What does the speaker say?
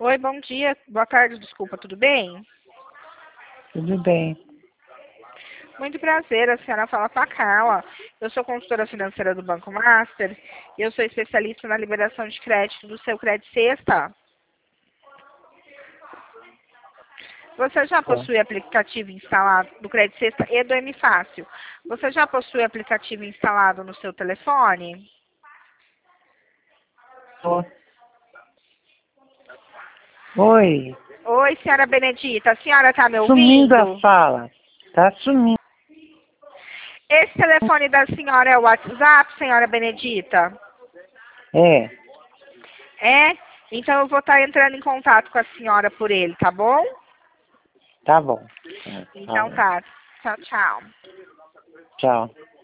Oi, bom dia. Boa tarde, desculpa, tudo bem? Tudo bem. Muito prazer, a senhora fala com a Carla. Eu sou consultora financeira do Banco Master e eu sou especialista na liberação de crédito do seu Crédito Sexta. Você já Tá. possui aplicativo instalado do Crédito Sexta e do M Fácil? Você já possui aplicativo instalado no seu telefone? Ó. Oi. Oi, senhora Benedita, a senhora está me Sumindo ouvindo? a fala. Tá sumindo. Esse telefone da senhora é o WhatsApp, senhora Benedita? É, É? Então eu vou estar entrando em contato com a senhora por ele, tá bom? tá bom. Então tá. Tchau, tchau. Tchau.